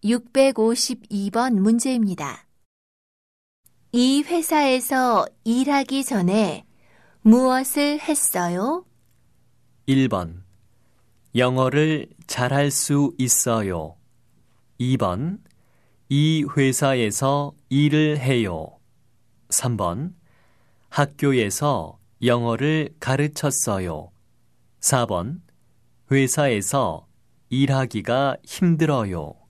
652번 문제입니다. 이 회사에서 일하기 전에 무엇을 했어요? 1번 영어를 잘할 수 있어요. 2번 이 회사에서 일을 해요. 3번 학교에서 영어를 가르쳤어요. 4번 회사에서 일하기가 힘들어요.